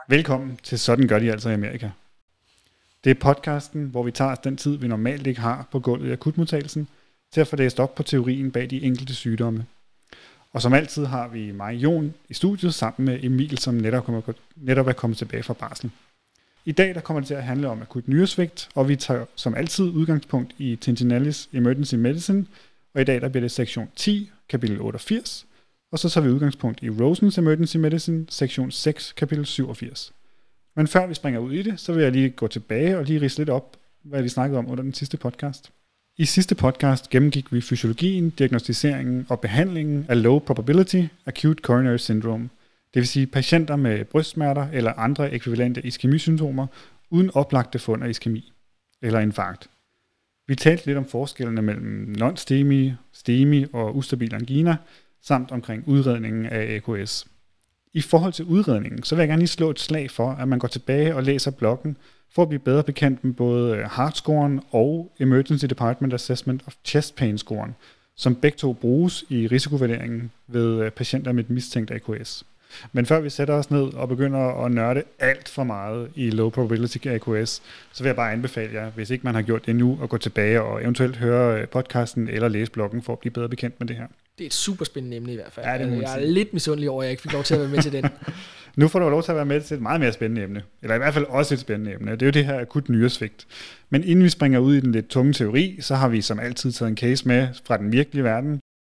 Velkommen til Sådan gør de altså i Amerika. Det er podcasten, hvor vi tager den tid, vi normalt ikke har på gulvet i akutmodtagelsen, til at få læst op på teorien bag de enkelte sygdomme. Og som altid har vi mig, Jon, i studiet sammen med Emil, som netop er kommet tilbage fra barsel. I dag der kommer det til at handle om akut nyresvigt, og vi tager som altid udgangspunkt i Tintinellis Emergency Medicine, og i dag der bliver det sektion 10, kapitel 88, og så tager vi udgangspunkt i Rosens Emergency Medicine, sektion 6, kapitel 87. Men før vi springer ud i det, så vil jeg lige gå tilbage og lige ridse lidt op, hvad vi snakkede om under den sidste podcast. I sidste podcast gennemgik vi fysiologien, diagnostiseringen og behandlingen af low probability acute coronary syndrome, det vil sige patienter med brystsmerter eller andre ekvivalente iskemisymptomer uden oplagte fund af iskemi eller infarkt. Vi talte lidt om forskellene mellem non-STEMI, STEMI og ustabil angina, samt omkring udredningen af AKS. I forhold til udredningen, så vil jeg gerne lige slå et slag for, at man går tilbage og læser bloggen, for at blive bedre bekendt med både HEART-scoren og Emergency Department Assessment of Chest Pain-scoren, som begge to bruges i risikovurderingen ved patienter med et mistænkt AKS. Men før vi sætter os ned og begynder at nørde alt for meget i low probability AKS, så vil jeg bare anbefale jer, hvis ikke man har gjort det endnu, at gå tilbage og eventuelt høre podcasten eller læse bloggen for at blive bedre bekendt med det her. Det er et super spændende emne i hvert fald. Ja, jeg er lidt misundelig over, at jeg ikke fik lov til at være med til den. Nu får du lov til at være med til et meget mere spændende emne. Eller i hvert fald også et spændende emne. Det er jo det her akut nyresvigt. Men inden vi springer ud i den lidt tunge teori, så har vi som altid taget en case med fra den virkelige verden.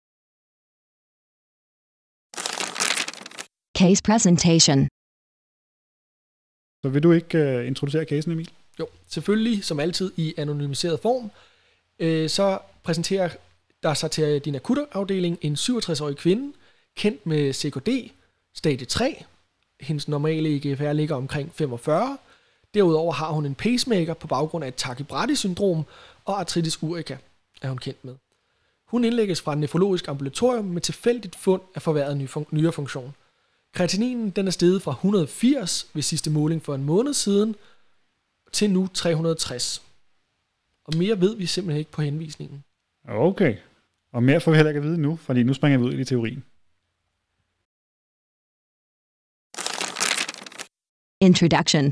Case presentation. Så vil du ikke introducere casen, Emil? Jo, selvfølgelig som altid i anonymiseret form. Så præsenterer der sig til din akutafdeling en 67-årig kvinde, kendt med CKD, stadie 3. Hendes normale EGFR ligger omkring 45. Derudover har hun en pacemaker på baggrund af et Tachybrady-syndrom og arthritis urica, er hun kendt med. Hun indlægges fra et nefrologisk ambulatorium med tilfældigt fund af forværret nyrefunktion. Kreatininen den er steget fra 180 ved sidste måling for en måned siden til nu 360. Og mere ved vi simpelthen ikke på henvisningen. Okay. Og mere får vi heller ikke at vide nu, fordi nu springer vi ud i teorien. Introduction.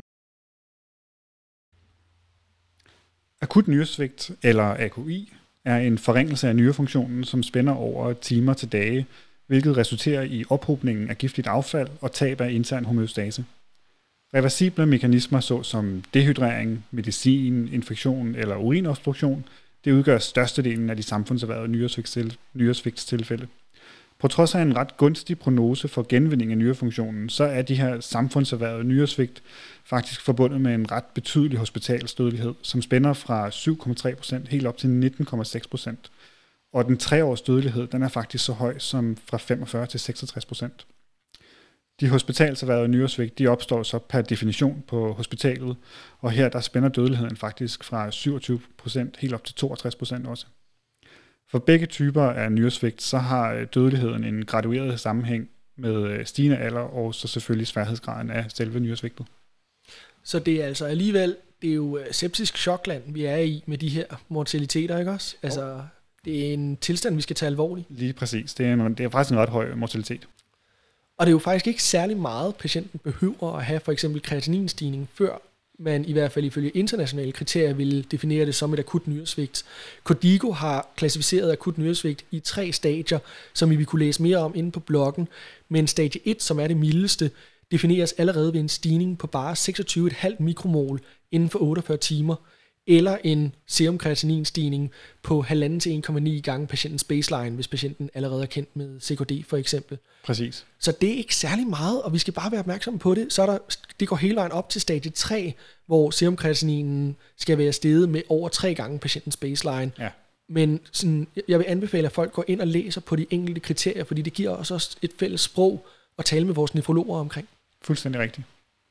Akut nyresvigt, eller AKI, er en forringelse af nyrefunktionen, som spænder over timer til dage, hvilket resulterer i ophobningen af giftigt affald og tab af intern homeostase. Reversible mekanismer såsom dehydrering, medicin, infektion eller urinobstruktion, det udgør størstedelen af de samfundserhvervede nyresvigtstilfælde. På trods af en ret gunstig prognose for genvinding af nyrefunktionen, så er de her samfundserhvervede nyresvigt faktisk forbundet med en ret betydelig hospitalsdødelighed, som spænder fra 7,3% helt op til 19,6%. Og den 3-års dødelighed, den er faktisk så høj som fra 45 til 66%. De hospitalserhvervede nyresvigt, de opstår så per definition på hospitalet, og her der spænder dødeligheden faktisk fra 27% helt op til 62% også. For begge typer af nyresvigt, så har dødeligheden en gradueret sammenhæng med stigende alder og så selvfølgelig sværhedsgraden af selve nyresvigtet. Så det er altså alligevel, det er jo septisk chokland, vi er i med de her mortaliteter, ikke også? Altså, det er en tilstand, vi skal tage alvorligt. Lige præcis. Det er faktisk en ret høj mortalitet. Og det er jo faktisk ikke særlig meget, patienten behøver at have for eksempel kreatininstigning, før man i hvert fald ifølge internationale kriterier vil definere det som et akut nyresvigt. KDIGO har klassificeret akut nyresvigt i 3 stadier, som I vil kunne læse mere om inde på bloggen, men stadie 1, som er det mildeste, defineres allerede ved en stigning på bare 26,5 mikromol inden for 48 timer, eller en serumkreatininstigning på 1,5 til 1,9 gange patientens baseline, hvis patienten allerede er kendt med CKD for eksempel. Præcis. Så det er ikke særlig meget, og vi skal bare være opmærksomme på det. Så det går hele vejen op til stadie 3, hvor serumkreatininen skal være steget med over 3 gange patientens baseline. Ja. Men sådan, jeg vil anbefale, at folk går ind og læser på de enkelte kriterier, fordi det giver os også et fælles sprog at tale med vores nefrologer omkring. Fuldstændig rigtigt.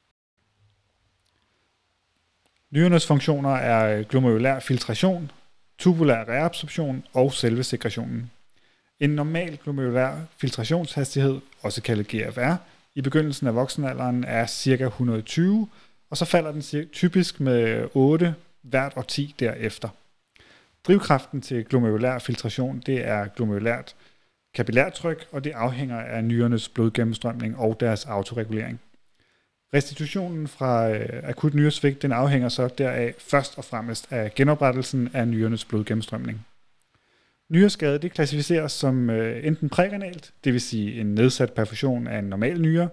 Nyrenes funktioner er glomerulær filtration, tubulær reabsorption og selve sekretionen. En normal glomerulær filtrationshastighed, også kaldet GFR, i begyndelsen af voksenalderen er ca. 120, og så falder den typisk med 8 hvert årti derefter. Drivkraften til glomerulær filtration, det er glomerulært kapillærtryk, og det afhænger af nyrenes blodgennemstrømning og deres autoregulering. Restitutionen fra akut nyresvigt, den afhænger så deraf først og fremmest af genoprettelsen af nyrenes blodgennemstrømning. Nyreskade, det klassificeres som enten prærenalt, det vil sige en nedsat perfusion af en normal nyre,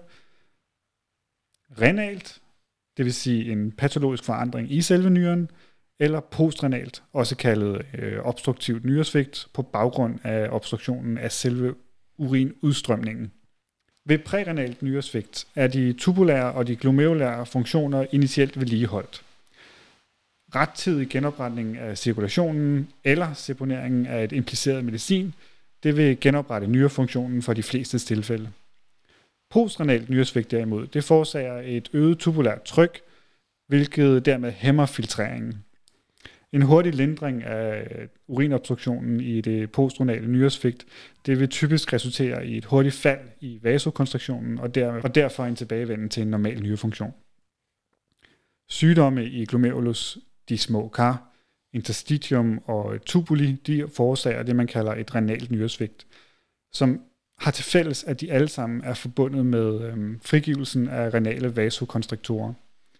renalt, det vil sige en patologisk forandring i selve nyren, eller postrenalt, også kaldet obstruktivt nyresvigt, på baggrund af obstruktionen af selve urinudstrømningen. Ved prærenalt nyresvigt er de tubulære og de glomerulære funktioner initielt vedligeholdt. Rettidig genopretning af cirkulationen eller seponeringen af et impliceret medicin, det vil genoprette nyrefunktionen for de fleste tilfælde. Postrenalt nyresvigt derimod, det forårsager et øget tubulært tryk, hvilket dermed hæmmer filtreringen. En hurtig lindring af urinobstruktionen i det postrenale nyresvigt, det vil typisk resultere i et hurtigt fald i vasokonstriktionen og derfor en tilbagevenden til en normal nyrefunktion. Sygdomme i glomerulus, de små kar, interstitium og tubuli, de forårsager det, man kalder et renalt nyresvigt, som har til fælles, at de alle sammen er forbundet med frigivelsen af renale vasokonstriktorer.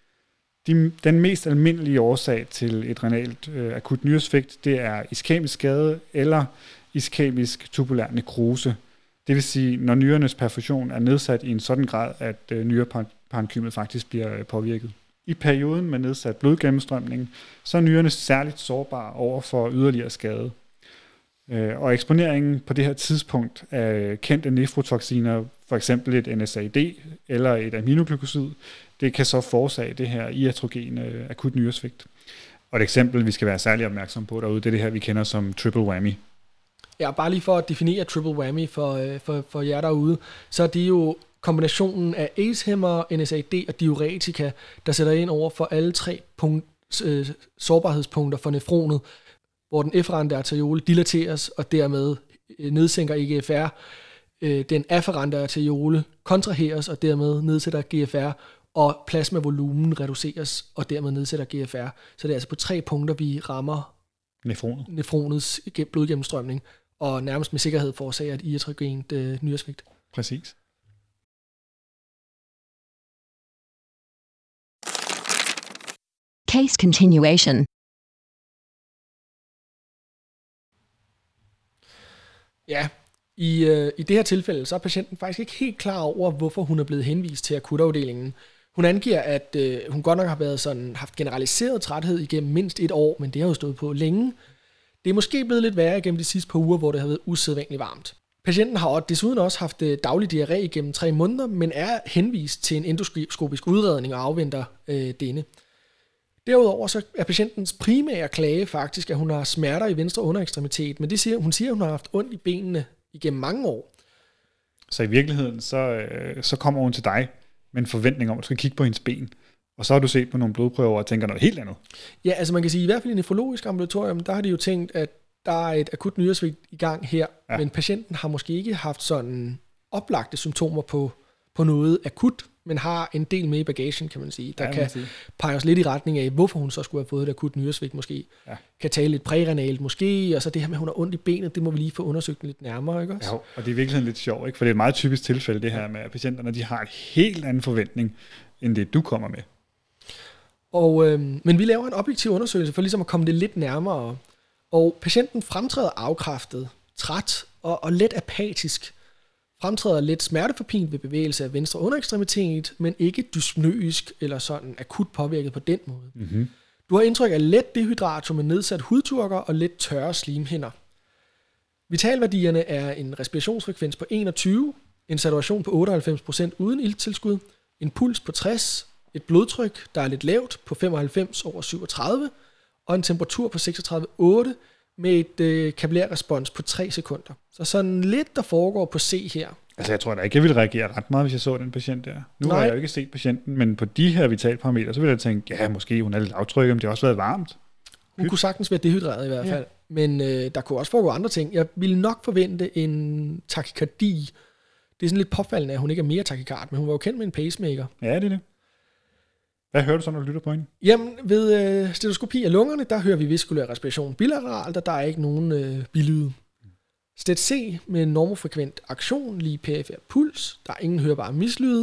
Den mest almindelige årsag til et renalt akut nyresvigt, det er iskæmisk skade eller iskæmisk tubulær nekrose. Det vil sige, når nyrenes perfusion er nedsat i en sådan grad, at nyreparenkymet faktisk bliver påvirket. I perioden med nedsat blodgennemstrømning, så er nyrerne særligt sårbare over for yderligere skade. Og eksponeringen på det her tidspunkt af kendte nefrotoxiner, for eksempel et NSAID eller et aminoglykosid, det kan så forårsage det her iatrogene akut nyresvigt. Og et eksempel, vi skal være særlig opmærksom på derude, det er det her, vi kender som triple whammy. Ja, bare lige for at definere triple whammy for jer derude, så er det jo kombinationen af ACE-hæmmer, NSAID og diuretika, der sætter ind over for alle 3 sårbarhedspunkter for nefronet, hvor den efferente arteriole dilateres og dermed nedsænker EGFR. Den afferente arteriole kontraheres og dermed nedsætter GFR, og plasmavolumen reduceres og dermed nedsætter GFR. Så det er altså på 3 punkter, vi rammer nefronets blodgennemstrømning, og nærmest med sikkerhed forårsager et iatrogent nyresvigt. Præcis. Case continuation. Ja, i det her tilfælde, så er patienten faktisk ikke helt klar over, hvorfor hun er blevet henvist til akutafdelingen. Hun angiver, at hun godt nok har haft generaliseret træthed igennem mindst 1 år, men det har jo stået på længe. Det er måske blevet lidt værre igennem de sidste par uger, hvor det har været usædvanligt varmt. Patienten har desuden også haft daglig diarré igennem 3 måneder, men er henvist til en endoskopisk udredning og afventer denne. Derudover så er patientens primære klage faktisk, at hun har smerter i venstre underekstremitet, men hun siger, at hun har haft ondt i benene igennem mange år. Så i virkeligheden, så kommer hun til dig med en forventning om, at du skal kigge på hendes ben, og så har du set på nogle blodprøver og tænker noget helt andet. Ja, altså man kan sige, i hvert fald i nefrologisk ambulatorium, der har de jo tænkt, at der er et akut nyresvigt i gang her, ja. Men patienten har måske ikke haft sådan oplagte symptomer på noget akut, men har en del med i bagagen, kan man sige. Der kan pege os lidt i retning af, hvorfor hun så skulle have fået et akut nyresvigt måske. Ja. Kan tale lidt prærenalt måske, og så det her med, at hun har ondt i benet, det må vi lige få undersøgt lidt nærmere, ikke også? Ja, og det er virkelig lidt sjovt, ikke? For det er et meget typisk tilfælde, det her med, at patienterne de har en helt anden forventning, end det du kommer med. Men vi laver en objektiv undersøgelse for ligesom at komme det lidt nærmere, og patienten fremtræder afkræftet, træt og let apatisk. Fremtræder lidt smerteforpint ved bevægelse af venstre underekstremitet, men ikke dyspnøisk eller sådan akut påvirket på den måde. Mm-hmm. Du har indtryk af let dehydratum med nedsat hudturker og lidt tørre slimhinder. Vitalværdierne er en respirationsfrekvens på 21, en saturation på 98% uden ilttilskud, en puls på 60, et blodtryk, der er lidt lavt på 95 over 37, og en temperatur på 36,8 med et kapillærrespons på 3 sekunder. Så sådan lidt, der foregår på C her. Altså jeg tror da ikke, jeg ville reagere ret meget, hvis jeg så den patient der. Nu har jeg jo ikke set patienten, men på de her vitalparametre, så ville jeg tænke, ja, måske hun er lidt aftrykket, men det har også været varmt. Hun kunne sagtens være dehydreret i hvert fald. Ja. Men der kunne også foregå andre ting. Jeg ville nok forvente en takykardi. Det er sådan lidt påfaldende, at hun ikke er mere takykard, men hun var jo kendt med en pacemaker. Ja, det er det. Hvad hører du så, når du lytter på hende? Jamen, ved stetoskopi af lungerne, der hører vi veskulær respiration bilateralt, og der er ikke nogen bilyde. Stet C med normofrekvent aktion, lige perifer puls. Der er ingen hørbare mislyde.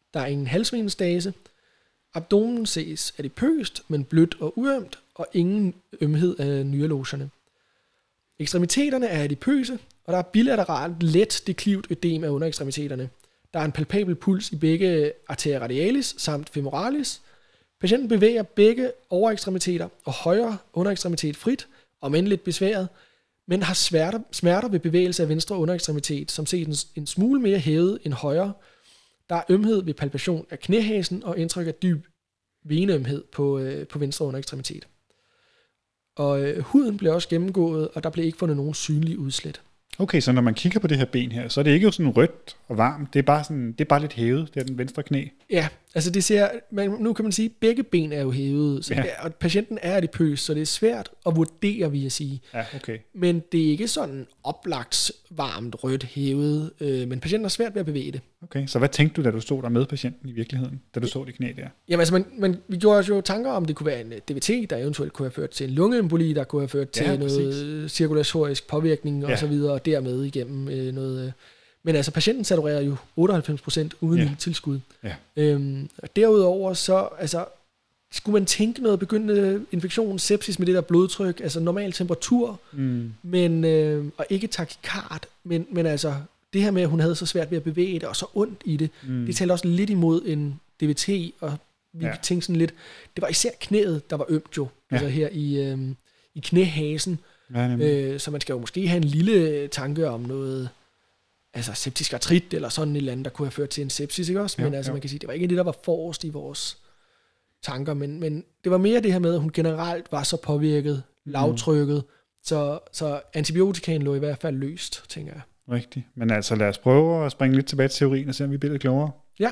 Der er ingen halsvenestase. Abdomen ses adipøst, men blødt og uømt, og ingen ømhed af nyreloserne. Ekstremiteterne er adipøse, og der er bilateralt let deklivt ødem af underekstremiteterne. Der er en palpabel puls i begge arteria radialis samt femoralis. Patienten bevæger begge overekstremiteter og højre underekstremitet frit, om end lidt besværet, men har smerter ved bevægelse af venstre underekstremitet, som ses en smule mere hævet end højre. Der er ømhed ved palpation af knæhasen og indtryk af dyb veneømhed på venstre underekstremitet. Og huden blev også gennemgået, og der blev ikke fundet nogen synlige udslæt. Okay, så når man kigger på det her ben her, så er det ikke sådan rødt og varmt, det er bare lidt hævet, det er den venstre knæ. Ja, altså nu kan man sige, at begge ben er jo hævet, så og patienten er adipøs, så det er svært at vurdere, vil jeg sige. Ja, okay. Men det er ikke sådan oplagt, varmt, rødt, hævet, men patienten har svært ved at bevæge det. Okay, så hvad tænkte du, da du stod der med patienten i virkeligheden, da du så det knæ der? Jamen altså, vi gjorde os jo tanker om, det kunne være en DVT, der eventuelt kunne have ført til en lungeemboli, der kunne have ført til noget cirkulatorisk påvirkning og så videre, og dermed igennem noget. Men altså, patienten saturerer jo 98% uden tilskud. Ja. Og derudover så, altså, skulle man tænke noget begyndende infektion, sepsis med det der blodtryk, altså normal temperatur, men, og ikke takikard, men altså, det her med, at hun havde så svært ved at bevæge det, og så ondt i det, det talte også lidt imod en DVT, og vi tænkte sådan lidt, det var især knæet, der var ømt jo, altså her i knæhasen, så man skal jo måske have en lille tanke om noget, altså septisk artrit, eller sådan et eller andet, der kunne have ført til en sepsis, ikke også? Men altså, man kan sige, det var ikke det, der var forrest i vores tanker, men det var mere det her med, at hun generelt var så påvirket, lavtrykket, så antibiotikaen lå i hvert fald løst, tænker jeg. Rigtigt. Men altså lad os prøve at springe lidt tilbage til teorien og se, om vi bliver lidt klogere. Ja.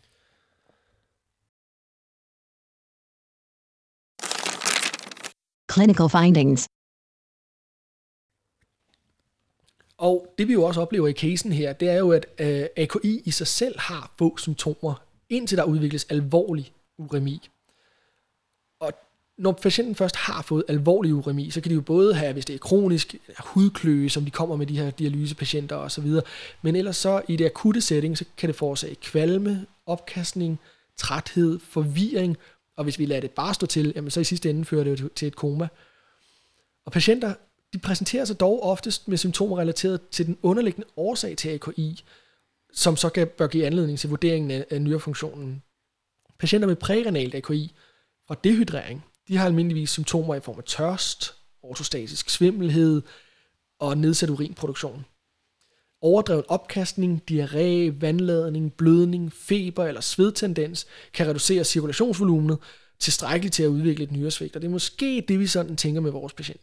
Clinical findings. Og det vi jo også oplever i casen her, det er jo, at AKI i sig selv har få symptomer, indtil der udvikles alvorlig uremi. Og når patienten først har fået alvorlig uremi, så kan de jo både have, hvis det er kronisk, hudkløe, som de kommer med de her dialysepatienter osv., men ellers så i det akutte setting, så kan det forårsage kvalme, opkastning, træthed, forvirring, og hvis vi lader det bare stå til, jamen så i sidste ende fører det jo til et koma. Og patienter, de præsenterer sig dog oftest med symptomer relateret til den underliggende årsag til AKI, som så bør give anledning til vurderingen af nyrefunktionen. Patienter med prærenalt AKI fra dehydrering, de har almindeligvis symptomer i form af tørst, ortostatisk svimmelhed og nedsat urinproduktion. Overdreven opkastning, diarré, vandladning, blødning, feber eller svedtendens kan reducere cirkulationsvolumenet tilstrækkeligt til at udvikle et nyresvigt, og det er måske det, vi sådan tænker med vores patient.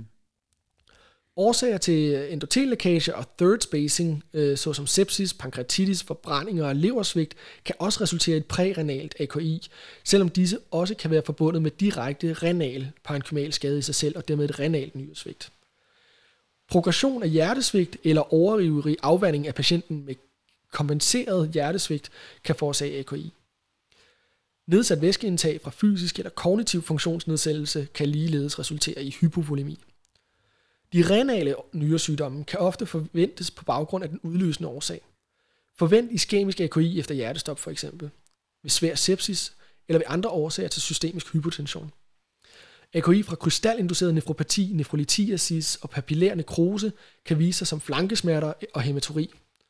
Årsager til endotellækage og third spacing, såsom sepsis, pankreatitis, forbrændinger og leversvigt, kan også resultere i et prærenalt AKI, selvom disse også kan være forbundet med direkte renal parenkhymal skade i sig selv, og dermed et renalt nyresvigt. Progression af hjertesvigt eller overivrig afvanding af patienten med kompenseret hjertesvigt kan forårsage AKI. Nedsat væskeindtag fra fysisk eller kognitiv funktionsnedsættelse kan ligeledes resultere i hypovolemi. De renale nyresygdomme kan ofte forventes på baggrund af den udløsende årsag. Forvent iskemisk AKI efter hjertestop for eksempel, ved svær sepsis eller ved andre årsager til systemisk hypotension. AKI fra krystalinduceret nefropati, nefrolitiasis og papillær nekrose kan vise sig som flankesmerter og hæmaturi.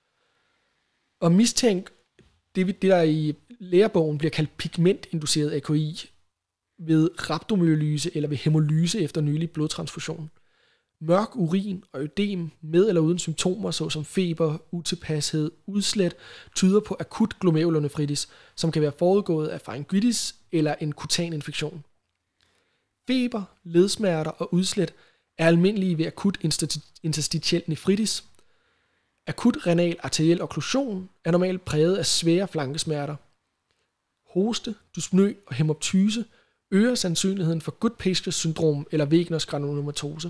Og mistænk, det der i lærebogen bliver kaldt pigmentinduceret AKI, ved rhabdomyolyse eller ved hæmolyse efter nylig blodtransfusion. Mørk urin og ødem med eller uden symptomer såsom feber, utilpashed, udslæt tyder på akut glomerulonefritis, som kan være forudgået af faringitis eller en kutan infektion. Feber, ledsmerter og udslæt er almindelige ved akut interstitiel nefritis. Akut renal arteriel okklusion er normalt præget af svære flankesmerter. Hoste, dyspnø og hemoptyse øger sandsynligheden for Goodpasture's syndrom eller Wegeners granulomatose.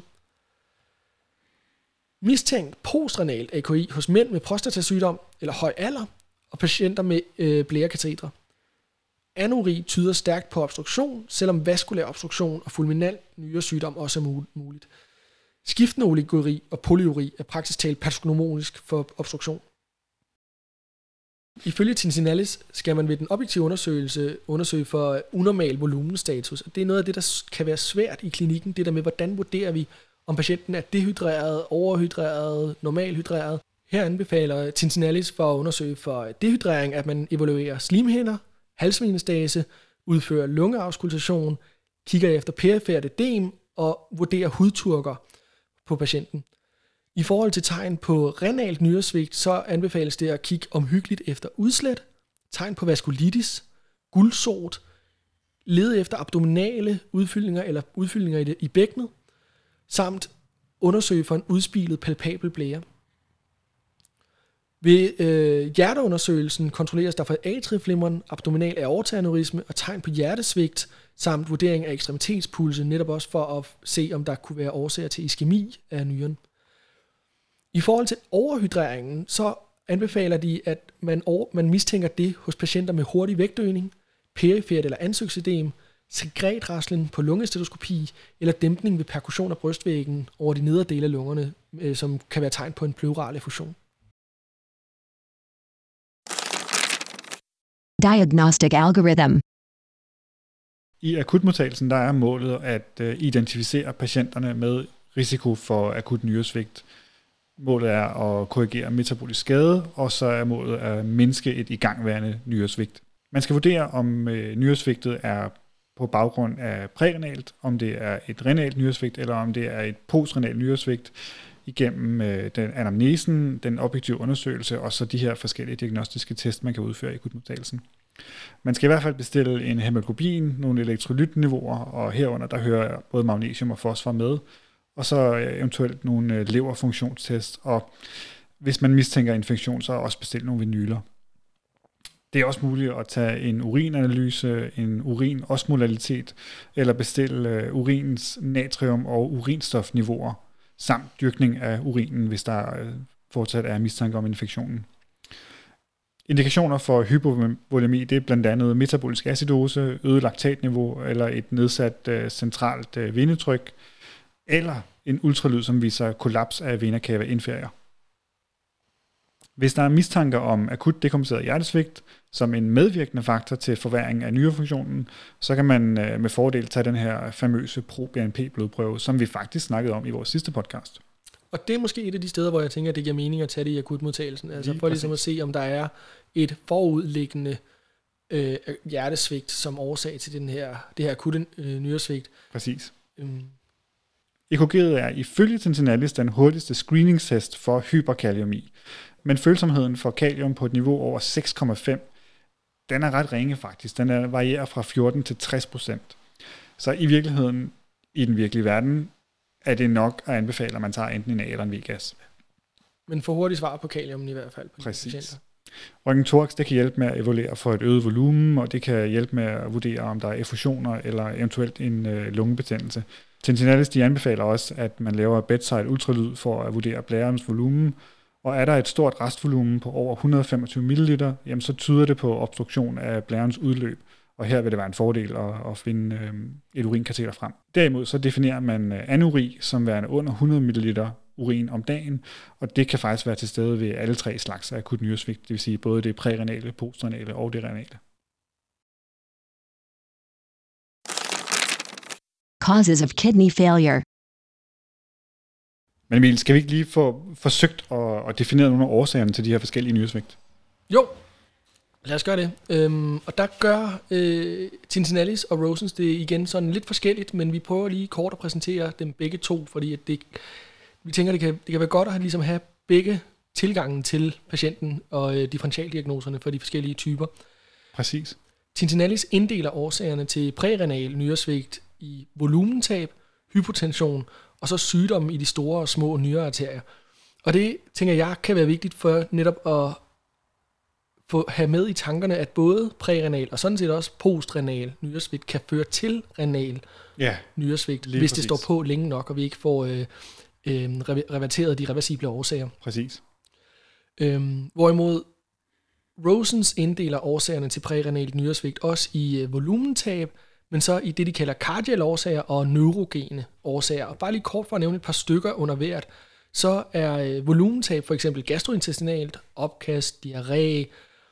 Mistænkt postrenalt AKI hos mænd med prostatasygdom eller høj alder og patienter med blærekatetre. Anuri tyder stærkt på obstruktion, selvom vaskulær obstruktion og fulminal nyresygdom også er muligt. Skiftende oliguri og polyuri er praktisk talt patognomonisk for obstruktion. Ifølge Tincinnalis skal man ved den objektive undersøgelse undersøge for unormal volumenstatus. Og det er noget af det, der kan være svært i klinikken. Det der med, hvordan vurderer vi, om patienten er dehydreret, overhydreret, normalhydreret. Her anbefaler Tincinnalis for at undersøge for dehydrering, at man evaluerer slimhinder, halsvenestase, udfører lungeauskultation, kigger efter perifert ødem og vurderer hudturker på patienten. I forhold til tegn på renalt nyresvigt, så anbefales det at kigge omhyggeligt efter udslæt, tegn på vaskulitis, gulsot, lede efter abdominale udfyldninger eller udfyldninger i bækkenet, samt undersøge for en udspilet palpabel blære. Ved hjerteundersøgelsen kontrolleres der for atrieflimren, abdominal aortaaneurisme og tegn på hjertesvigt, samt vurdering af ekstremitetspulse, netop også for at se, om der kunne være årsager til iskemi af nyren. I forhold til overhydreringen, så anbefaler de, at man mistænker det hos patienter med hurtig vægtøgning, perifert eller ansigtsødem, sekretraslen på lungestetoskopi eller dæmpning ved perkussion af brystvæggen over de nedre dele af lungerne, som kan være tegn på en pleural effusion. Diagnostic algorithm. I akutmodtagelsen der er målet at identificere patienterne med risiko for akut nyresvigt. Målet er at korrigere metabolisk skade, og så er målet at mindske et igangværende nyresvigt. Man skal vurdere, om nyresvigtet er på baggrund af prærenalt, om det er et renalt nyresvigt, eller om det er et postrenalt nyresvigt, igennem den anamnesen, den objektive undersøgelse, og så de her forskellige diagnostiske test, man kan udføre i akutmodtagelsen. Man skal i hvert fald bestille en hemoglobin, nogle elektrolytniveauer, og herunder der hører både magnesium og fosfor med, og så eventuelt nogle leverfunktionstest, og hvis man mistænker infektion, så også bestille nogle vinyler. Det er også muligt at tage en urinanalyse, en urinosmolalitet, eller bestille urinens natrium- og urinstofniveauer, samt dyrkning af urinen, hvis der fortsat er mistanke om infektionen. Indikationer for hypovolemi, det er blandt andet metabolisk acidose, øget laktatniveau eller et nedsat centralt venetryk, eller en ultralyd, som viser kollaps af vena cava inferior. Hvis der er mistanke om akut dekompenseret hjertesvigt som en medvirkende faktor til forværring af nyrefunktionen, så kan man med fordel tage den her famøse pro-BNP-blodprøve, som vi faktisk snakkede om i vores sidste podcast. Og det er måske et af de steder, hvor jeg tænker, at det giver mening at tage det i akutmodtagelsen. Altså for ligesom at se, om der er et forudliggende hjertesvigt som årsag til det her akutte nyresvigt. Præcis. EKG'et er ifølge Tincinnalis den hurtigste screeningstest for hyperkaliemi, men følsomheden for kalium på et niveau over 6,5, den er ret ringe faktisk. Den varierer fra 14 til 60%. Så i virkeligheden, i den virkelige verden, er det nok at anbefale, at man tager enten en A eller en V-gas. Men for hurtigt svar på kalium i hvert fald. På præcis. Røntgen-thorax, det kan hjælpe med at evaluere for et øget volumen, og det kan hjælpe med at vurdere, om der er effusioner eller eventuelt en lungebetændelse. Tincinnalis, de anbefaler også, at man laver bedside ultralyd for at vurdere blærens volumen, og er der et stort restvolumen på over 125 ml, jamen så tyder det på obstruktion af blærens udløb, og her vil det være en fordel at finde et urinkateter frem. Derimod så definerer man anuri som værende under 100 ml urin om dagen, og det kan faktisk være til stede ved alle tre slags af akut nyresvigt, det vil sige både det prærenale, postrenale og det renale. Causes of kidney failure. Men Emil, skal vi ikke lige få forsøgt at definere nogle af årsagerne til de her forskellige nyresvigt? Jo, lad os gøre det. Og der gør Tincinnalis og Rosens det igen sådan lidt forskelligt, men vi prøver lige kort at præsentere dem begge to, fordi at vi tænker, det kan være godt at have begge tilgangen til patienten og differentialdiagnoserne for de forskellige typer. Præcis. Tincinnalis inddeler årsagerne til prærenal nyresvigt i volumentab, hypotension og så sygdomme i de store og små nyrearterier. Og det, tænker jeg, kan være vigtigt for netop at have med i tankerne, at både prærenal og sådan set også postrenal nyresvigt kan føre til renal nyresvigt, hvis præcis. Det står på længe nok, og vi ikke får reverteret de reversible årsager. Præcis. Hvorimod Rosens inddeler årsagerne til prærenalt nyresvigt også i volumentab, men så i det, de kalder kardiale årsager og neurogene årsager. Og bare lige kort for at nævne et par stykker under hvert, så er volumentab for eksempel gastrointestinalt, opkast, diarré,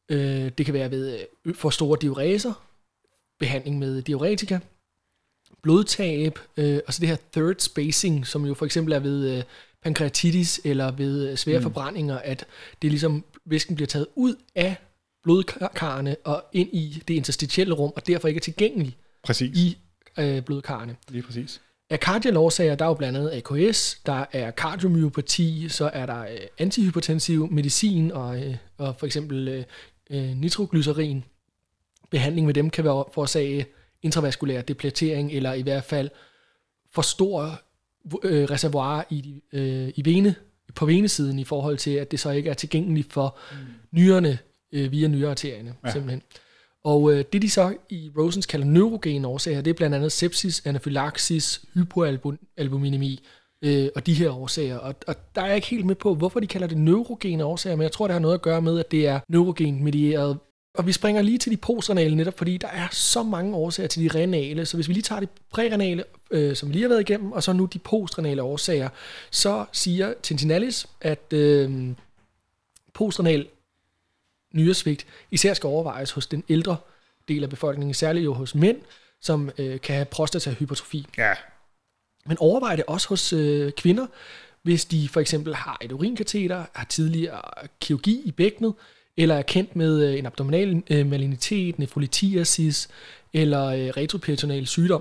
Det kan være ved for store diureser, behandling med diuretika, blodtab, og så det her third spacing, som jo for eksempel er ved pankreatitis eller ved svære forbrændinger, at det ligesom væsken bliver taget ud af blodkarrene og ind i det interstitielle rum, og derfor ikke er tilgængelig i blodkarrene. Lige præcis. Af kardiale årsager, der er jo blandt andet AKS, der er kardiomyopati, så er der antihypertensiv medicin og for eksempel nitroglycerin. Behandling med dem kan være forårsage intravaskulær depletering, eller i hvert fald for stor reservoir på venesiden i forhold til, at det så ikke er tilgængeligt for nyrerne via nyrearterierne, simpelthen. Og det de så i Rosens kalder neurogene årsager, det er blandt andet sepsis, anafylaxis, hypoalbuminemi og de her årsager. Og der er jeg ikke helt med på, hvorfor de kalder det neurogene årsager, men jeg tror, det har noget at gøre med, at det er neurogen-medieret. Og vi springer lige til de postrenale netop, fordi der er så mange årsager til de renale. Så hvis vi lige tager de prærenale, som vi lige har været igennem, og så nu de postrenale årsager, så siger Tintinallis, at postrenal nyresvigt især skal overvejes hos den ældre del af befolkningen, særligt jo hos mænd, som kan have prostatahypertrofi. Ja. Men overvej det også hos kvinder, hvis de for eksempel har et urinkateter, har tidligere kirurgi i bækkenet, eller er kendt med en abdominal malignitet, nefrolitiasis eller retroperitoneal sygdom.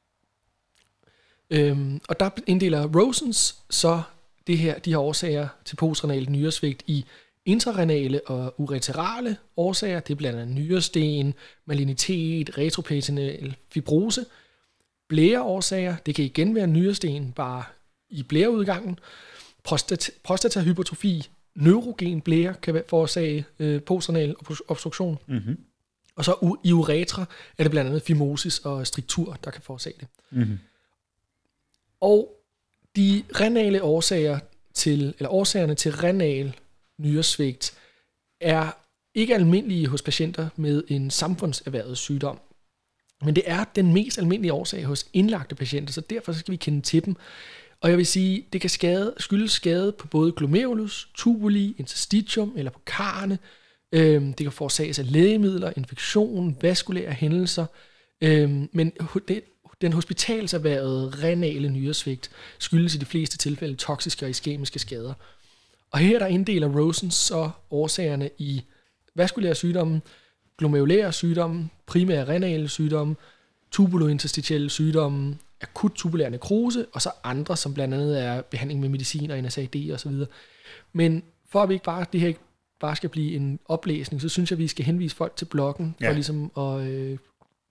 Og der inddeler Rosens så de her årsager til postrenal nyresvigt i intrarenale og ureterale årsager. Det er blandt andet nyresten, malignitet, retroperitoneal fibrose. Blæreårsager, det kan igen være nyresten, bare i blæreudgangen. Prostatahypertrofi, neurogen blære kan forårsage postrenal obstruktion. Mm-hmm. Og så i uretra er det blandt andet fimosis og striktur, der kan forårsage det. Mm-hmm. Og de renale årsager årsagerne til renal nyresvigt er ikke almindelige hos patienter med en samfundserhvervet sygdom. Men det er den mest almindelige årsag hos indlagte patienter, så derfor skal vi kende til dem. Og jeg vil sige, det kan skyldes skade på både glomerulus, tubuli, interstitium eller på karrene. Det kan forårsages af lægemidler, infektion, vaskulære hændelser. Men den hospitalserhvervede renale nyresvigt skyldes i de fleste tilfælde toksiske og iskemiske skader. Og her der inddeler Rosens så årsagerne i vaskulære sygdomme, glomerulære sygdomme, primære renale sygdomme, tubulointerstitielle sygdomme, akut tubulær nekrose, og så andre, som blandt andet er behandling med medicin og NSAID osv. Men for at vi det her ikke bare skal blive en oplæsning, så synes jeg, at vi skal henvise folk til bloggen, for ligesom at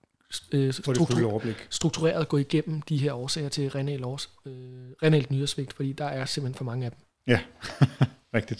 struktureret gå igennem de her årsager til renalt nyresvigt, fordi der er simpelthen for mange af dem. Ja, rigtigt.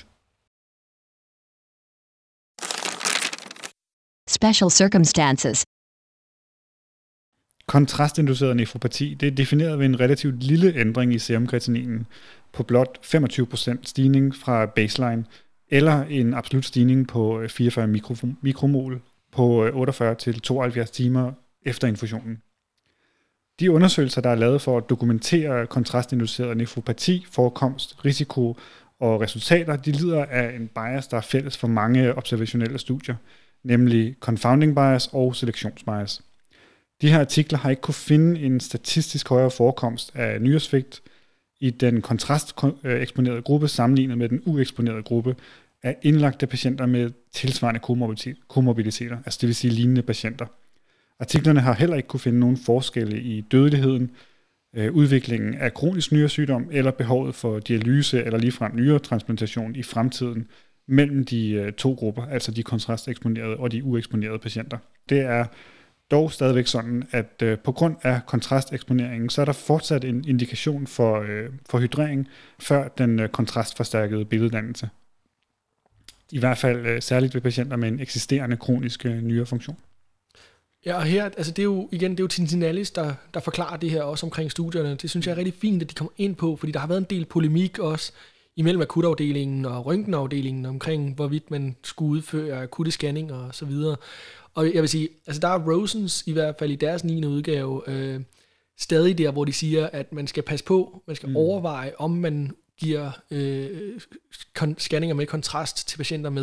Special circumstances. Kontrastinduceret nefropati, det er defineret ved en relativt lille ændring i serumkreatininen på blot 25% stigning fra baseline, eller en absolut stigning på 44 mikromol på 48 til 72 timer efter infusionen. De undersøgelser, der er lavet for at dokumentere kontrastinduceret nefropati, forekomst, risiko og resultater, de lider af en bias, der er fælles for mange observationelle studier, nemlig confounding bias og selektionsbias. De her artikler har ikke kunne finde en statistisk højere forekomst af nyresvigt i den kontrasteksponerede gruppe sammenlignet med den ueksponerede gruppe af indlagte patienter med tilsvarende komorbiditeter, altså det vil sige lignende patienter. Artiklerne har heller ikke kunne finde nogen forskelle i dødeligheden, udviklingen af kronisk nyresygdom eller behovet for dialyse eller ligefrem nyretransplantation i fremtiden mellem de to grupper, altså de kontrasteksponerede og de ueksponerede patienter. Det er dog stadigvæk sådan, at på grund af kontrasteksponeringen, så er der fortsat en indikation for hydrering før den kontrastforstærkede billeddannelse. I hvert fald særligt ved patienter med en eksisterende kronisk nyrefunktion. Ja, og her, altså det er jo Tintinallis, der forklarer det her også omkring studierne. Det synes jeg er rigtig fint, at de kommer ind på, fordi der har været en del polemik også imellem akutafdelingen og røntgenafdelingen omkring, hvorvidt man skulle udføre akutte scanning og så videre. Og jeg vil sige, altså der er Rosens i hvert fald i deres 9. udgave stadig der, hvor de siger, at man skal passe på, man skal overveje, om man giver scanninger med kontrast til patienter med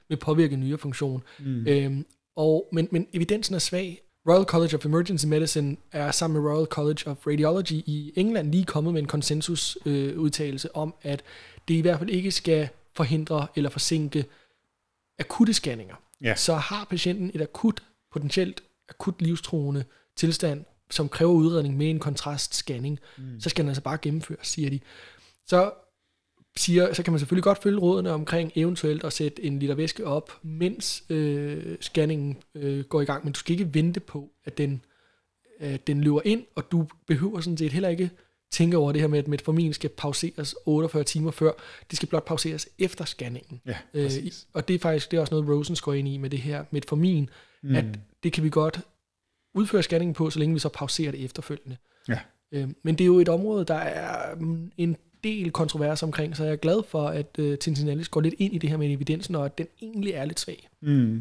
med påvirket nyrefunktion. Men evidensen er svag. Royal College of Emergency Medicine er sammen med Royal College of Radiology i England lige kommet med en konsensusudtalelse om, at det i hvert fald ikke skal forhindre eller forsinke akutte scanninger. Ja. Så har patienten et potentielt akut livstruende tilstand, som kræver udredning med en kontrastscanning, så skal den altså bare gennemføres, siger de. Så kan man selvfølgelig godt følge rådene omkring eventuelt at sætte en liter væske op, mens scanningen går i gang, men du skal ikke vente på, at den løber ind, og du behøver sådan set heller ikke tænke over det her med, at metformin skal pauseres 48 timer før. Det skal blot pauseres efter scanningen. Ja, og det er også noget, Rosen går ind i med det her metformin, at det kan vi godt udføre scanningen på, så længe vi så pauserer det efterfølgende. Ja. Men det er jo et område, der er en del kontrovers omkring, så jeg er glad for, at Tintinellis går lidt ind i det her med evidensen, og at den egentlig er lidt svag.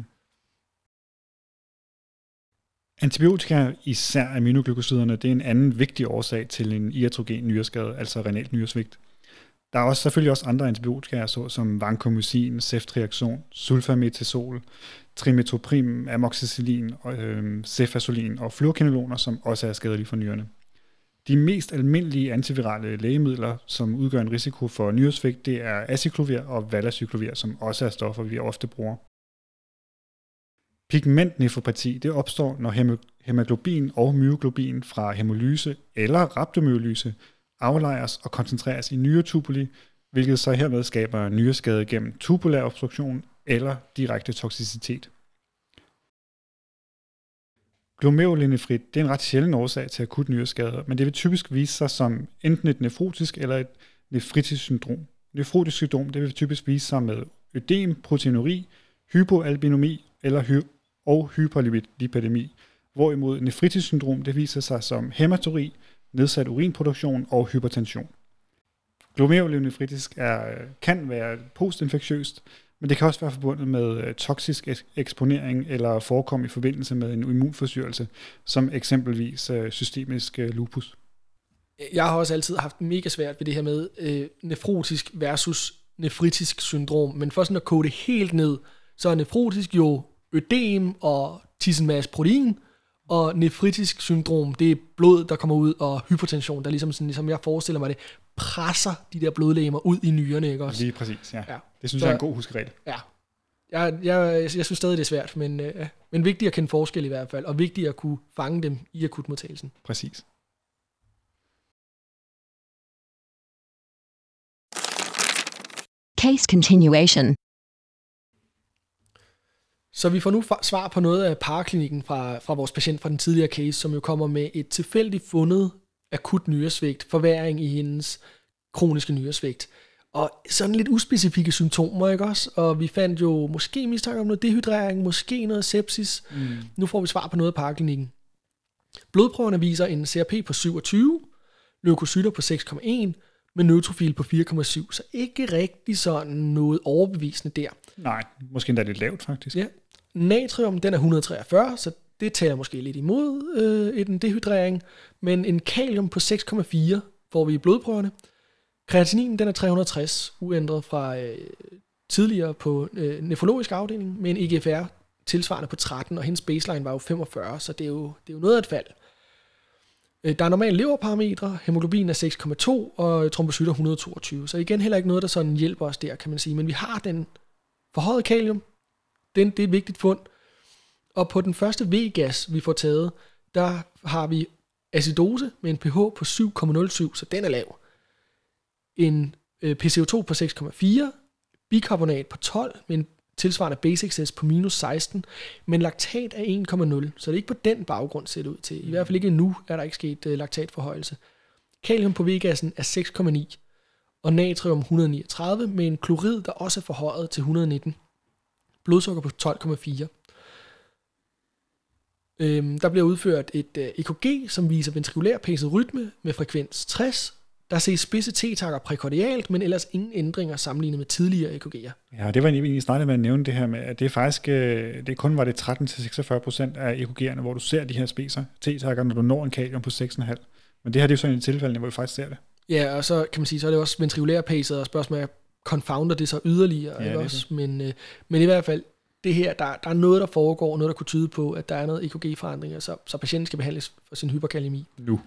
Antibiotika, især aminoglykosiderne, det er en anden vigtig årsag til en iatrogen nyreskade, altså renalt nyresvigt. Der er selvfølgelig også andre antibiotika, såsom vancomycin, ceftriaxon, sulfametazol, trimetoprim, amoxicillin, cefazolin og fluoroquinoloner, som også er skadelige for nyrerne. De mest almindelige antivirale lægemidler, som udgør en risiko for nyresvigt, det er aciclovir og valacyclovir, som også er stoffer, vi ofte bruger. Pigmentnefropati, det opstår, når hemoglobin og myoglobin fra hemolyse eller rhabdomyolyse aflejres og koncentreres i nyretubuli, hvilket så hermed skaber nyreskade gennem tubulær obstruktion eller direkte toksicitet. Glomerulonefrit, det er en ret sjælden årsag til akut nyreskade, men det vil typisk vise sig som enten et nefrotisk eller et nefritisk syndrom. Nefrotisk syndrom, det vil typisk vise sig med ødem, proteinuri, hypoalbinemi og hyperlipidemi, hvorimod nefritisk syndrom, det viser sig som hæmaturi, nedsat urinproduktion og hypertension. Glomerulonefritisk kan være postinfektiøst, men det kan også være forbundet med toksisk eksponering eller forekomme i forbindelse med en immunforstyrrelse, som eksempelvis systemisk lupus. Jeg har også altid haft mega svært ved det her med nefrotisk versus nefritisk syndrom, men for sådan at kode det helt ned, så er nefrotisk jo ødem og tisse en masse protein, og nefritisk syndrom, det er blod, der kommer ud, og hypertension, der ligesom jeg forestiller mig det, presser de der blodlegemer ud i nyrerne, ikke også? Lige præcis, ja. Det synes jeg er en god huskeregel. Ja. Jeg synes stadig, det er svært, men vigtigt at kende forskel i hvert fald, og vigtigt at kunne fange dem i akutmodtagelsen. Præcis. Case continuation. Så vi får nu svar på noget af paraklinikken fra vores patient fra den tidligere case, som jo kommer med et tilfældigt fundet akut nyresvigt, forværring i hendes kroniske nyresvigt. Og sådan lidt uspecifikke symptomer, ikke også? Og vi fandt jo måske mistanke om noget dehydrering, måske noget sepsis. Nu får vi svar på noget af paraklinikken. Blodprøverne viser en CRP på 27, leukocytter på 6,1, med neutrofil på 4,7, så ikke rigtig sådan noget overbevisende der. Nej, måske endda lidt lavt faktisk. Ja. Natrium, den er 143, så det taler måske lidt imod en dehydrering, men en kalium på 6,4 får vi i blodprøverne. Kreatinin, den er 360, uændret fra tidligere på nefrologisk afdeling, med en EGFR tilsvarende på 13, og hendes baseline var jo 45, så det er jo noget af et fald. Der er normale leverparametre, hemoglobin er 6,2 og trombocytter 122, så igen heller ikke noget, der sådan hjælper os der, kan man sige. Men vi har den forhøjede kalium, det er et vigtigt fund. Og på den første V-gas, vi får taget, der har vi acidose med en pH på 7,07, så den er lav. En PCO2 på 6,4, bikarbonat på 12 med en tilsvarende basic på minus 16, men laktat er 1,0, så det er ikke på den baggrund ser det ud til. I hvert fald ikke endnu er der ikke sket laktatforhøjelse. Kalium på V-gassen er 6,9, og natrium 139 med en klorid, der også er forhøjet til 119. Blodsukker på 12,4. Der bliver udført et EKG, som viser ventrikulær pacet rytme med frekvens 60. Der ses spidse T-takker prækordialt, men ellers ingen ændringer sammenlignet med tidligere EKG'er. Ja, det var egentlig startet med at nævne det her med, at det er faktisk, det kun var det 13-46% af EKG'erne, hvor du ser de her spidser T-takker, når du når en kalium på 6,5. Men det her det er jo sådan et tilfælde, hvor vi faktisk ser det. Ja, og så kan man sige, så er det også ventrikulær pacet, og spørgsmålet er, confounder det så yderligere, Ja, ikke det også? Men i hvert fald, det her, der er noget, der foregår, noget, der kunne tyde på, at der er noget EKG-forandringer, så patienten skal behandles for sin hyperkalemi. Nu.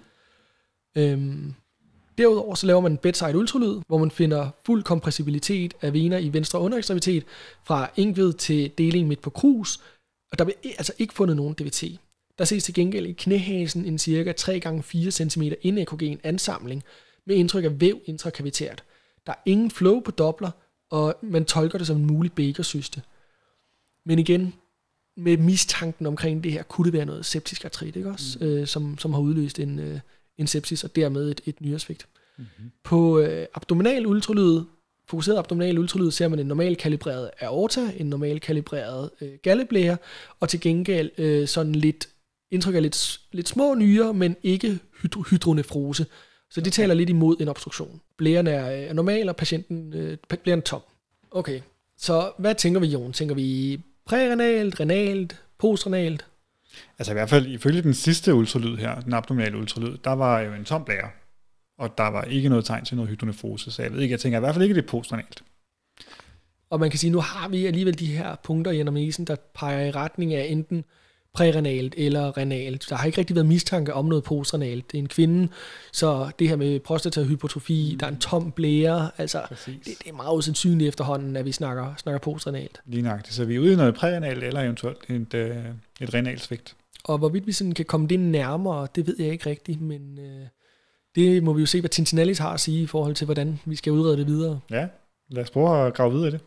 Derudover så laver man en bedside ultralyd, hvor man finder fuld kompressibilitet af vener i venstre underekstremitet, fra enkved til deling midt på krus, og der bliver altså ikke fundet nogen DVT. Der ses til gengæld i knæhasen en cirka 3x4 cm indekrogen ansamling med indtryk af væv intrakavitært. Der er ingen flow på Doppler, og man tolker det som en mulig Baker-cyste. Men igen, med mistanken omkring det her, kunne det være noget septisk artrit, ikke også? Som har udløst en sepsis og dermed et nyresvigt. Mm-hmm. På abdominal ultralyd, fokuseret abdominal ultralyd, ser man en normalt kalibreret aorta, en normalt kalibreret galleblære, og til gengæld sådan lidt indtryk af lidt små nyrer, men ikke hydronefrose. Så det taler lidt imod en obstruktion. Blæren er normal, og blæren er tom. Okay, så hvad tænker vi, Jon? Tænker vi prærenalt, renalt, postrenalt? Altså i hvert fald ifølge den sidste ultralyd her, den abdominale ultralyd, der var jo en tom blære, og der var ikke noget tegn til noget hydronefrose, så jeg ved ikke, jeg tænker i hvert fald ikke, det er postrenalt. Og man kan sige, nu har vi alligevel de her punkter i anamnesen, der peger i retning af enten prærenalt eller renalt. Der har ikke rigtig været mistanke om noget postrenalt. Det er en kvinde, så det her med prostatahypertrofi, der er en tom blære, altså det er meget usandsynligt efterhånden, at vi snakker postrenalt. Lige nøjagtigt, så vi er ude i noget prærenalt eller eventuelt et renalt svigt. Og hvorvidt vi sådan kan komme det nærmere, det ved jeg ikke rigtigt, men det må vi jo se, hvad Tintinellis har at sige i forhold til, hvordan vi skal udrede det videre. Ja, lad os prøve at grave videre i det.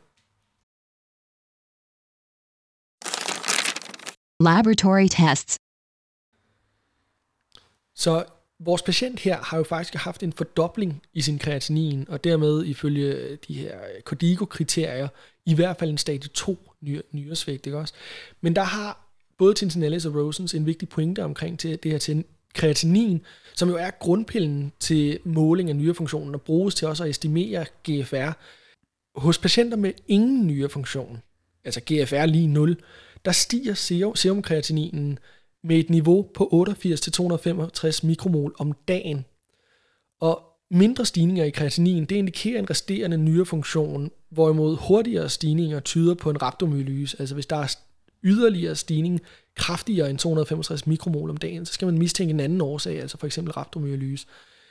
Laboratory tests. Så vores patient her har jo faktisk haft en fordobling i sin kreatinin, og dermed ifølge de her KDIGO-kriterier, i hvert fald en stadie 2 nyresvigt, ikke også? Men der har både Tintinellis og Rosens en vigtig pointe omkring til det her til kreatinin, som jo er grundpillen til måling af nyrefunktionen og bruges til også at estimere GFR. Hos patienter med ingen nyrefunktion, altså GFR lige 0, der stiger serumkreatininen med et niveau på 88-265 mikromol om dagen. Og mindre stigninger i kreatinin, det indikerer en resterende nyrefunktion, hvorimod hurtigere stigninger tyder på en rhabdomyolyse. Altså hvis der er yderligere stigning kraftigere end 265 mikromol om dagen, så skal man mistænke en anden årsag, altså for eksempel rhabdomyolyse.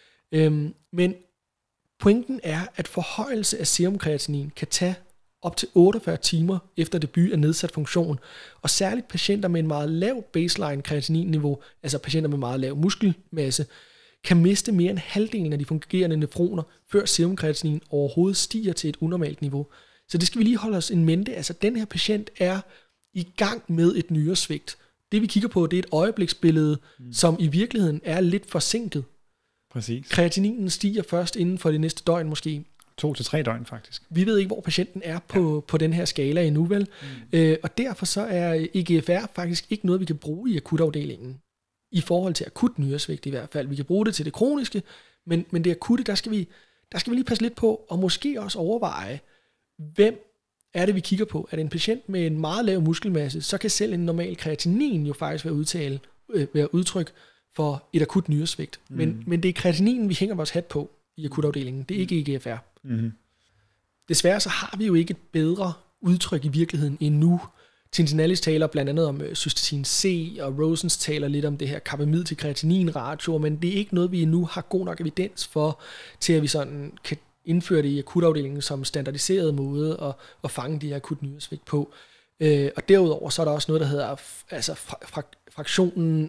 Men pointen er, at forhøjelse af serumkreatinin kan tage op til 48 timer efter debut af nedsat funktion, og særligt patienter med en meget lav baseline kreatininniveau, altså patienter med meget lav muskelmasse, kan miste mere end halvdelen af de fungerende nefroner, før serumkreatinin overhovedet stiger til et unormalt niveau. Så det skal vi lige holde os in mente. Altså den her patient er i gang med et nyresvigt. Det vi kigger på, det er et øjebliksbillede, som i virkeligheden er lidt forsinket. Præcis. Kreatininen stiger først inden for det næste døgn måske. 2 til 3 døgn faktisk. Vi ved ikke, hvor patienten er på den her skala endnu, vel? Og derfor så er EGFR faktisk ikke noget, vi kan bruge i akutafdelingen. I forhold til akut nyresvigt i hvert fald. Vi kan bruge det til det kroniske, men det akutte, der skal vi lige passe lidt på, og måske også overveje, hvem er det, vi kigger på. Er det en patient med en meget lav muskelmasse, så kan selv en normal kreatinin jo faktisk være udtryk for et akut nyresvigt. Men det er kreatininen, vi hænger vores hat på i akutafdelingen. Det er ikke EGFR. Mm-hmm. Desværre så har vi jo ikke et bedre udtryk i virkeligheden endnu. Tintinellis taler blandt andet om cystatin C, og Rosens taler lidt om det her carbamid til kreatinin ratio, men det er ikke noget, vi endnu har god nok evidens for, til at vi sådan kan indføre det i akutafdelingen som standardiseret måde at fange de her akut nyresvigt på. Og derudover så er der også noget, der hedder altså fraktionen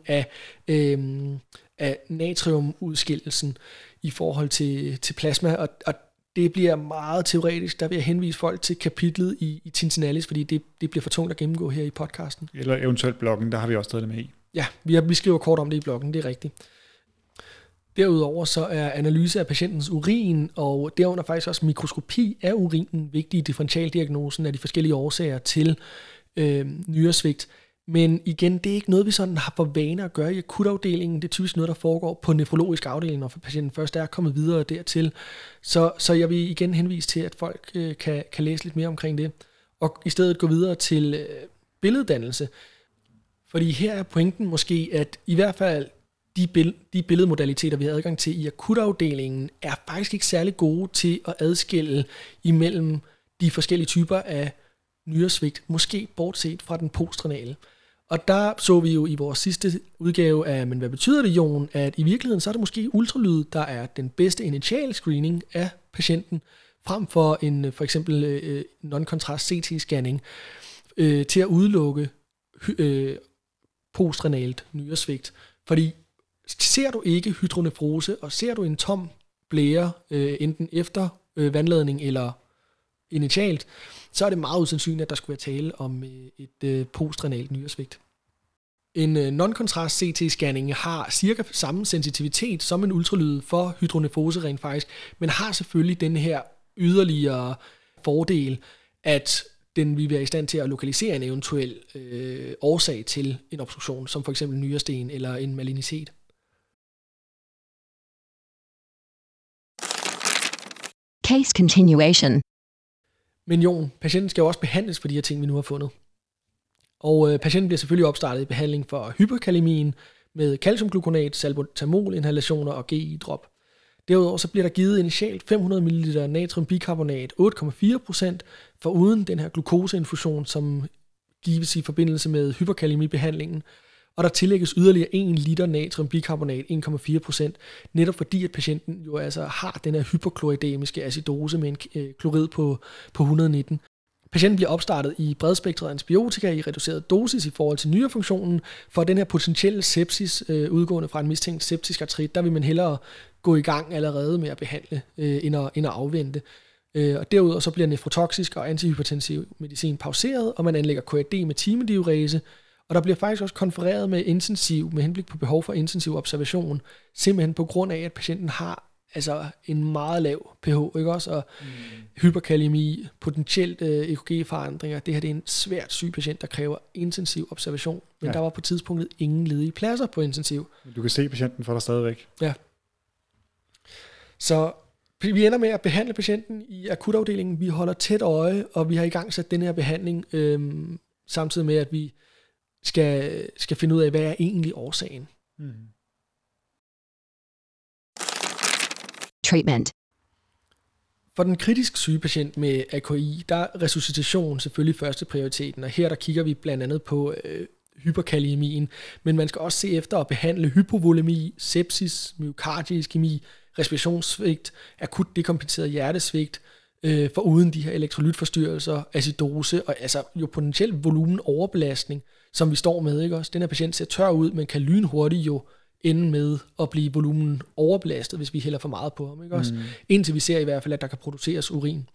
af natriumudskillelsen i forhold til plasma, og det bliver meget teoretisk. Der vil jeg henvise folk til kapitlet i Tintinellis, fordi det bliver for tungt at gennemgå her i podcasten. Eller eventuelt bloggen, der har vi også taget det med i. Ja, vi skriver kort om det i bloggen, det er rigtigt. Derudover så er analyse af patientens urin, og derunder faktisk også mikroskopi af urinen, vigtig i differentialdiagnosen af de forskellige årsager til nyresvigt. Men igen, det er ikke noget, vi sådan har for vane at gøre i akutafdelingen. Det er typisk noget, der foregår på nefrologisk afdeling, når patienten først er kommet videre dertil. Så jeg vil igen henvise til, at folk kan læse lidt mere omkring det. Og i stedet gå videre til billeddannelse. Fordi her er pointen måske, at i hvert fald de billedmodaliteter, vi har adgang til i akutafdelingen, er faktisk ikke særlig gode til at adskille imellem de forskellige typer af nyresvigt, måske bortset fra den postrenale. Og der så vi jo i vores sidste udgave af, men hvad betyder det, Jon, at i virkeligheden så er det måske ultralyd, der er den bedste initial screening af patienten, frem for en for eksempel non-kontrast CT-scanning, til at udelukke postrenalt nyresvigt. Fordi ser du ikke hydronefrose, og ser du en tom blære, enten efter vandladning eller initialt, så er det meget usandsynligt, at der skulle være tale om et postrenalt nyresvigt. En non-kontrast CT-scanning har cirka samme sensitivitet som en ultralyd for hydronefrose rent faktisk, men har selvfølgelig den her yderligere fordel, at den vil være i stand til at lokalisere en eventuel årsag til en obstruktion, som for eksempel nyresten eller en malignitet. Case continuation. Men Jon, patienten skal jo også behandles for de her ting, vi nu har fundet. Og patienten bliver selvfølgelig opstartet i behandling for hyperkalemien med calciumgluconat, salbutamol-inhalationer og GI-drop. Derudover så bliver der givet initialt 500 ml natriumbikarbonat 8,4% for uden den her glukoseinfusion, som gives i forbindelse med hyperkalemibehandlingen. Og der tillægges yderligere 1 liter natriumbikarbonat 1,4%, netop fordi at patienten jo altså har den her hyperkloridemiske acidose med en klorid på 119. Patienten bliver opstartet i bredspektret antibiotika i reduceret dosis i forhold til nyrefunktionen. For den her potentielle sepsis udgående fra en mistænkt septisk artrit, der vil man hellere gå i gang allerede med at behandle, end at afvente. Og derudover så bliver nefrotoksisk og antihypertensiv medicin pauseret, og man anlægger KAD med timediurese. Og der bliver faktisk også konfereret med henblik på behov for intensiv observation, simpelthen på grund af, at patienten har altså en meget lav pH, ikke også? Og hyperkalemi, potentielt EKG-forandringer. Det her det er en svært syg patient, der kræver intensiv observation. Men der var på tidspunktet ingen ledige pladser på intensiv. Du kan se patienten for dig stadigvæk. Ja. Så vi ender med at behandle patienten i akutafdelingen. Vi holder tæt øje, og vi har i gang sat den her behandling, samtidig med, at vi skal finde ud af, hvad er egentlig årsagen. Treatment. For den kritisk syge patient med AKI, der er resuscitation selvfølgelig første prioriteten, og her der kigger vi blandt andet på hyperkaliemien, men man skal også se efter at behandle hypovolemi, sepsis, myokardiiskemi, respirationssvigt, akut dekompenseret hjertesvigt, for uden de her elektrolytforstyrrelser, acidose og altså jo potentielt volumenoverbelastning, som vi står med, ikke også? Den her patient ser tør ud, men kan lynhurtigt jo ende med at blive volumen overbelastet, hvis vi hælder for meget på ham, ikke også? Indtil vi ser i hvert fald, at der kan produceres urin.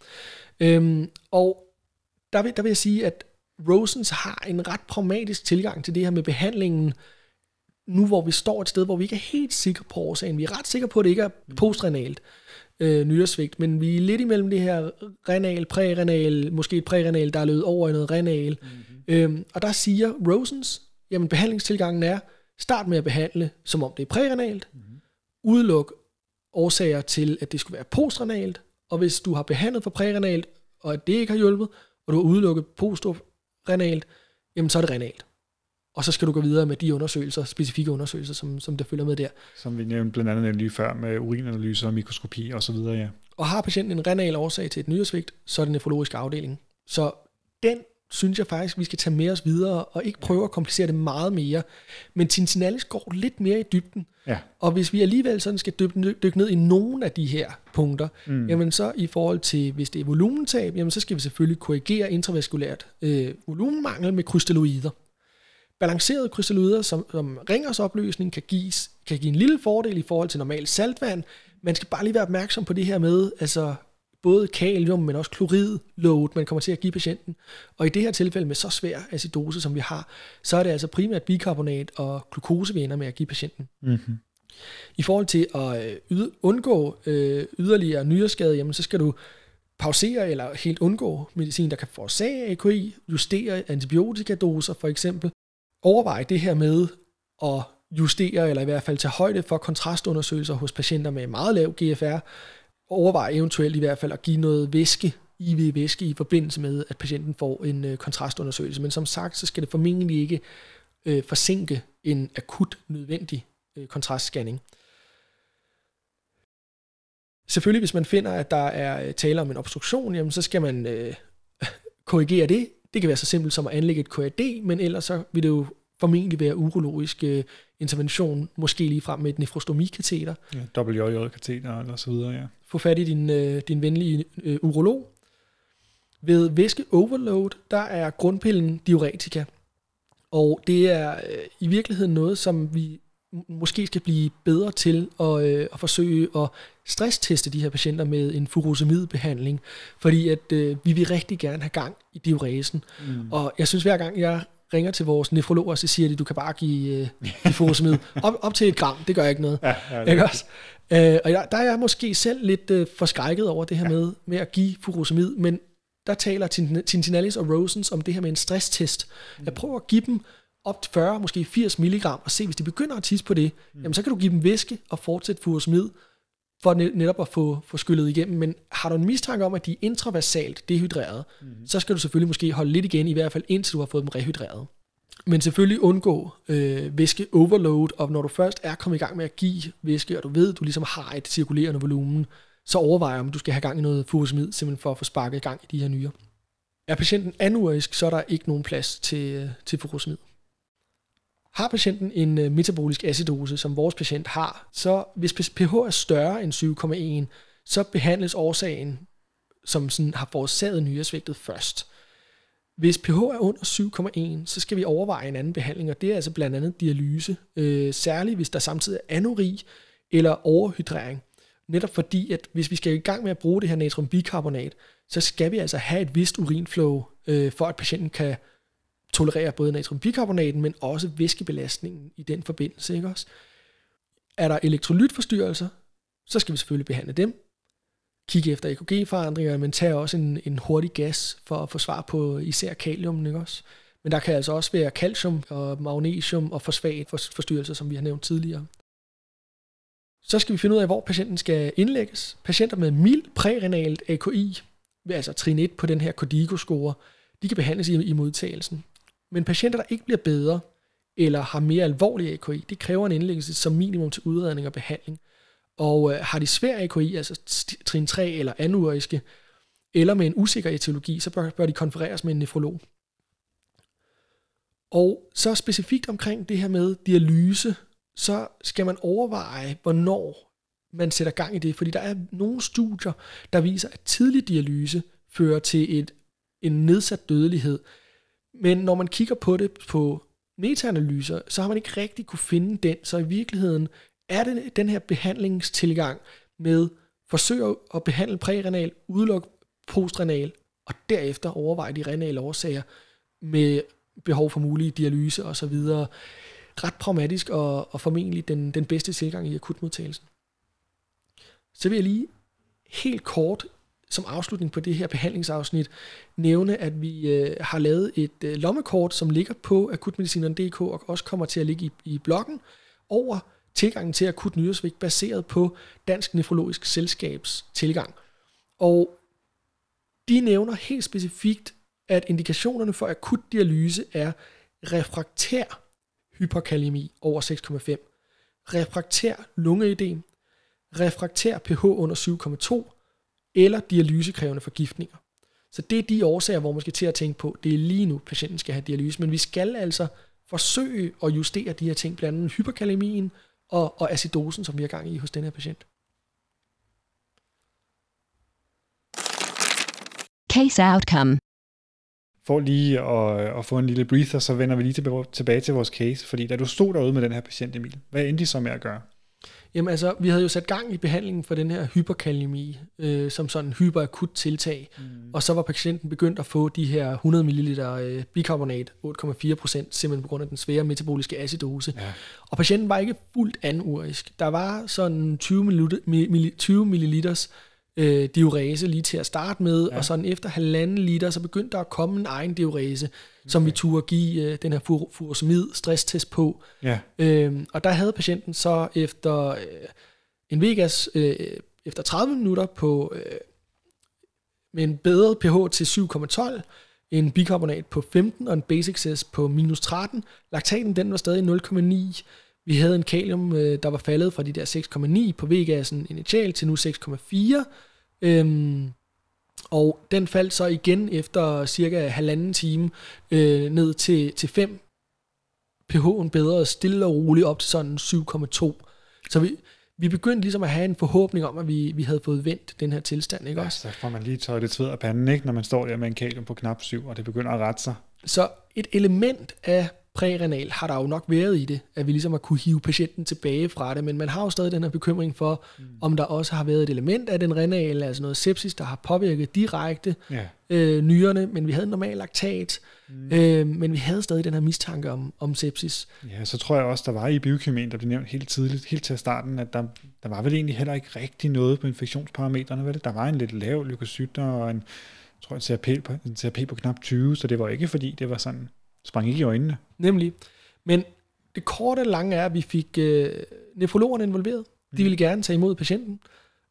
Og der vil jeg sige, at Rosens har en ret pragmatisk tilgang til det her med behandlingen, nu hvor vi står et sted, hvor vi ikke er helt sikre på årsagen. Vi er ret sikre på, at det ikke er postrenalt nyresvigt, men vi er lidt imellem det her renal, prærenal, måske et prærenal, der er løbet over i noget renal. Og der siger Rosens, jamen behandlingstilgangen er, start med at behandle, som om det er prærenalt, udeluk årsager til, at det skulle være postrenalt, og hvis du har behandlet for prærenalt, og at det ikke har hjulpet, og du har udelukket postrenalt, jamen så er det renalt. Og så skal du gå videre med de undersøgelser, specifikke undersøgelser, som der følger med der. Som vi nævnte blandt andet lige før med urinanalyser og mikroskopi osv. Ja. Og har patienten en renal årsag til et nyresvigt, så er det nefrologisk afdeling. Så den synes jeg faktisk, vi skal tage med os videre, og ikke prøve at komplicere det meget mere. Men Tintinallis går lidt mere i dybden. Ja. Og hvis vi alligevel sådan skal dykke ned i nogle af de her punkter, jamen så i forhold til, hvis det er volumentab, jamen så skal vi selvfølgelig korrigere intravaskulært volumenmangel med krystalloider. Balancerede krystalloider, som Ringers opløsning, kan give en lille fordel i forhold til normalt saltvand. Man skal bare lige være opmærksom på det her med, altså både kalium, men også kloridload, man kommer til at give patienten. Og i det her tilfælde med så svær acidose, som vi har, så er det altså primært bikarbonat og glukose, vi ender med at give patienten. I forhold til at undgå yderligere nyreskade, jamen så skal du pausere eller helt undgå medicin, der kan forårsage AKI, justere antibiotikadoser for eksempel. Overvej det her med at justere, eller i hvert fald tage højde for kontrastundersøgelser hos patienter med meget lav GFR. Overvej eventuelt i hvert fald at give noget væske, IV-væske, i forbindelse med, at patienten får en kontrastundersøgelse. Men som sagt, så skal det formentlig ikke forsinke en akut nødvendig kontrastscanning. Selvfølgelig, hvis man finder, at der er tale om en obstruktion, jamen, så skal man korrigere det. Det kan være så simpelt som at anlægge et KAD, men ellers så vil det jo formentlig være urologisk intervention, måske lige frem med et nefrostomikateter. Ja, WJ-kateter eller så videre, ja. Få fat i din venlige urolog. Ved væske-overload, der er grundpillen diuretika. Og det er i virkeligheden noget, som vi måske skal blive bedre til at forsøge at stressteste de her patienter med en furosemidbehandling, fordi at vi vil rigtig gerne have gang i diuresen. Og jeg synes, hver gang jeg ringer til vores nefrologer, så siger de, du kan bare give furosemid. Op til 1 gram, det gør ikke noget. Ja, ikke også? Og der er jeg måske selv lidt forskrækket over det her med at give furosemid, men der taler Tintinallis og Rosens om det her med en stresstest. Jeg prøver at give dem op til 40, måske 80 milligram, og se, hvis de begynder at tisse på det, jamen så kan du give dem væske og fortsætte furosemid, for netop at få skyllet igennem. Men har du en mistanke om, at de er intraversalt dehydreret, så skal du selvfølgelig måske holde lidt igen, i hvert fald indtil du har fået dem rehydreret. Men selvfølgelig undgå væske-overload, og når du først er kommet i gang med at give væske, og du ved, at du ligesom har et cirkulerende volumen, så overvej om du skal have gang i noget furosemid, simpelthen for at få sparket i gang i de her nyrer. Er patienten anurisk, så er der ikke nogen plads til furosemid. Har patienten en metabolisk acidose, som vores patient har, så hvis pH er større end 7,1, så behandles årsagen, som sådan har forårsaget nyresvigtet først. Hvis pH er under 7,1, så skal vi overveje en anden behandling, og det er altså blandt andet dialyse, særligt hvis der samtidig er anuri eller overhydrering. Netop fordi, at hvis vi skal i gang med at bruge det her natriumbikarbonat, så skal vi altså have et vist urinflow, for at patienten kan tolerere både natriumbikarbonaten, men også væskebelastningen i den forbindelse. Ikke også? Er der elektrolytforstyrrelser, så skal vi selvfølgelig behandle dem. Kigge efter EKG-forandringer, men tage også en hurtig gas for at få svar på især kalium. Ikke også? Men der kan altså også være calcium og magnesium og fosfatforstyrrelser, som vi har nævnt tidligere. Så skal vi finde ud af, hvor patienten skal indlægges. Patienter med mild prærenalt AKI, altså trin 1 på den her KDIGO-score, de kan behandles i modtagelsen. Men patienter, der ikke bliver bedre, eller har mere alvorlig AKI, det kræver en indlæggelse som minimum til udredning og behandling. Og har de svær AKI, altså trin 3 eller anuriske, eller med en usikker etiologi, så bør de konfereres med en nefrolog. Og så specifikt omkring det her med dialyse, så skal man overveje, hvornår man sætter gang i det, fordi der er nogle studier, der viser, at tidlig dialyse fører til en nedsat dødelighed. Men når man kigger på det på metaanalyser, så har man ikke rigtig kunne finde den, så i virkeligheden er det den her behandlingstilgang med forsøg at behandle prærenal, udelukke postrenal, og derefter overveje de renale årsager med behov for mulige dialyse osv. Ret pragmatisk og formentlig den bedste tilgang i akutmodtagelsen. Så vil jeg lige helt kort som afslutning på det her behandlingsafsnit nævne, at vi har lavet et lommekort, som ligger på akutmedicineren.dk og også kommer til at ligge i bloggen over tilgangen til akut nyresvigt baseret på Dansk Nefrologisk Selskabs tilgang. Og de nævner helt specifikt, at indikationerne for akut dialyse er refraktær hyperkaliemi over 6,5, refraktær lungeødem, refraktær pH under 7,2 eller dialysekrævende forgiftninger. Så det er de årsager, hvor man skal til at tænke på, det er lige nu, patienten skal have dialyse, men vi skal altså forsøge at justere de her ting, blandt andet hyperkalemien og acidosen, som vi har gang i hos den her patient. Case outcome. For lige at få en lille breather, så vender vi lige tilbage til vores case, fordi da du stod derude med den her patient, Emil, hvad endte I så med at gøre? Jamen altså, vi havde jo sat gang i behandlingen for den her hyperkalemi, som sådan en hyperakut tiltag, og så var patienten begyndt at få de her 100 ml bikarbonat, 8,4%, simpelthen på grund af den svære metaboliske acidose. Ja. Og patienten var ikke fuldt anurisk. Der var sådan 20 ml diurese lige til at starte med, og sådan efter 1,5 liter, så begyndte der at komme en egen diurese, som vi turde give den her furosemid stresstest på. Ja. Og der havde patienten så efter en Vegas, efter 30 minutter på med en bedre pH til 7,12, en bikarbonat på 15 og en basic CES på -13. Laktaten den var stadig 0,9. Vi havde en kalium, der var faldet fra de der 6,9 på V-gassen initialt til nu 6,4. Og den faldt så igen efter cirka halvanden time ned til 5. pH'en bedre stille og roligt op til sådan 7,2. Så vi begyndte ligesom at have en forhåbning om, at vi havde fået vendt den her tilstand, ikke også? Så får man lige tøjet det sved af panden, ikke? Når man står der med en kalium på knap 7, og det begynder at rette sig. Så et element af prærenal har der jo nok været i det, at vi ligesom har kunne hive patienten tilbage fra det, men man har jo stadig den her bekymring for, om der også har været et element af den renal, altså noget sepsis, der har påvirket direkte nyrerne, men vi havde normal laktat, men vi havde stadig den her mistanke om sepsis. Ja, så tror jeg også, der var i biokemien, der blev nævnt helt tidligt, helt til starten, at der var vel egentlig heller ikke rigtig noget på infektionsparametrene, vel? Der var en lidt lav leukocytter og en CRP på knap 20, så det var ikke fordi, det var sådan, sprang ikke i øjnene. Nemlig. Men det korte og lange er, at vi fik nefrologerne involveret. De ville gerne tage imod patienten.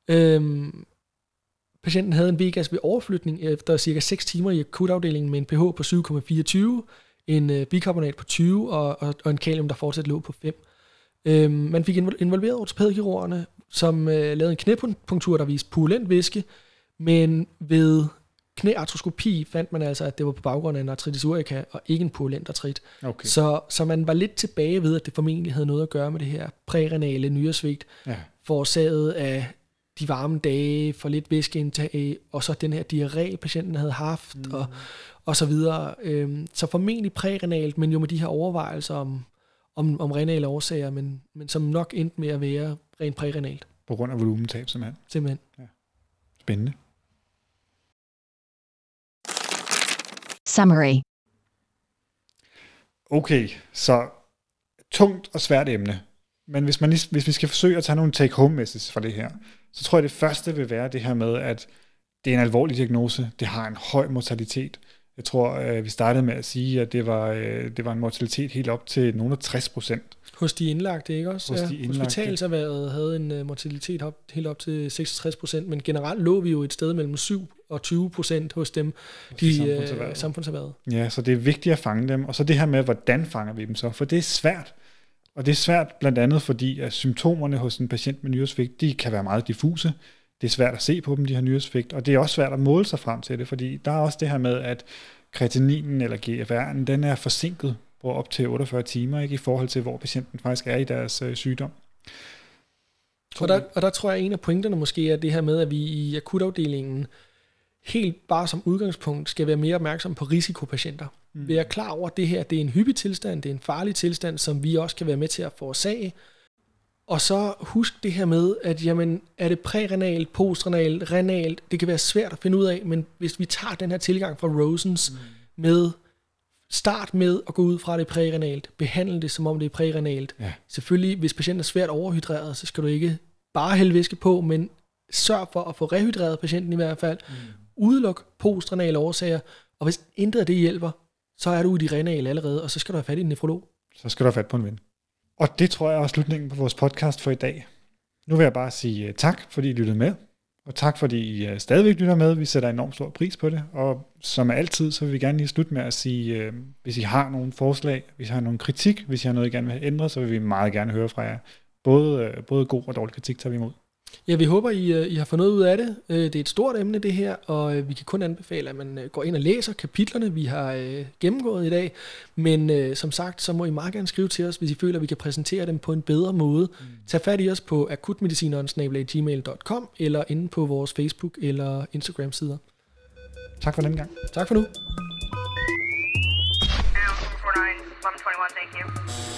Patienten havde en V-gas ved overflytning efter cirka 6 timer i akutafdelingen med en pH på 7,24, en bikarbonat på 20 og en kalium, der fortsat lå på 5. Man fik involveret ortopædkirurgerne, som lavede en knæpunktur, der viste purulent væske, men ved knæartroskopi fandt man altså, at det var på baggrund af en artritis urica og ikke en purulent artrit. Okay. Så man var lidt tilbage ved, at det formentlig havde noget at gøre med det her prærenale nyresvigt, forårsaget af de varme dage, for lidt væskeindtag, og så den her diarré, patienten havde haft, og så videre. Så formentlig prærenalt, men jo med de her overvejelser om renale årsager, men som nok endte med at være rent prærenalt. På grund af volumentab, simpelthen. Ja. Spændende. Summary. Okay, så tungt og svært emne. Men hvis vi skal forsøge at tage nogle take-home messages fra det her, så tror jeg, det første vil være det her med, at det er en alvorlig diagnose. Det har en høj mortalitet. Jeg tror, vi startede med at sige, at det var en mortalitet helt op til nogle af 60%. Hos de indlagte, ikke også? Hos de indlagte. Hospitalserhvervet havde en mortalitet helt op til 66%, men generelt lå vi jo et sted mellem 7 og 20% hos dem, de samfundserhvervet. Ja, så det er vigtigt at fange dem. Og så det her med, hvordan fanger vi dem så? For det er svært. Og det er svært blandt andet, fordi at symptomerne hos en patient med nyresvigt, de kan være meget diffuse. Det er svært at se på dem, de her nyresvigt, og det er også svært at måle sig frem til det, fordi der er også det her med, at kreatininen eller GFR'en, den er forsinket på op til 48 timer, ikke, i forhold til, hvor patienten faktisk er i deres sygdom. Og der tror jeg, en af pointerne måske er det her med, at vi i akutafdelingen helt bare som udgangspunkt skal være mere opmærksom på risikopatienter. Vi er klar over, at det her det er en hyppig tilstand, det er en farlig tilstand, som vi også kan være med til at forårsage. Og så husk det her med, at jamen, er det prærenalt, postrenalt, renalt, det kan være svært at finde ud af, men hvis vi tager den her tilgang fra Rosens med start med at gå ud fra det prærenalt, behandle det som om det er prærenalt. Ja. Selvfølgelig, hvis patienten er svært overhydreret, så skal du ikke bare hælde væske på, men sørg for at få rehydreret patienten i hvert fald. Udeluk postrenale årsager, og hvis intet af det hjælper, så er du i de renale allerede, og så skal du have fat i en nefrolog. Så skal du have fat på en ven. Og det tror jeg er slutningen på vores podcast for i dag. Nu vil jeg bare sige tak, fordi I lyttede med. Og tak, fordi I stadigvæk lytter med. Vi sætter enormt stor pris på det. Og som altid, så vil vi gerne lige slutte med at sige, hvis I har nogle forslag, hvis I har nogle kritik, hvis I har noget, I gerne vil have ændret, så vil vi meget gerne høre fra jer. Både god og dårlig kritik tager vi imod. Ja, vi håber, I har fået noget ud af det. Det er et stort emne, det her, og vi kan kun anbefale, at man går ind og læser kapitlerne, vi har gennemgået i dag. Men som sagt, så må I meget gerne skrive til os, hvis I føler, at vi kan præsentere dem på en bedre måde. Tag fat i os på akutmedicineren@gmail.com eller inde på vores Facebook- eller Instagram-sider. Tak for den gang. Tak for nu. 49, 1121, thank you.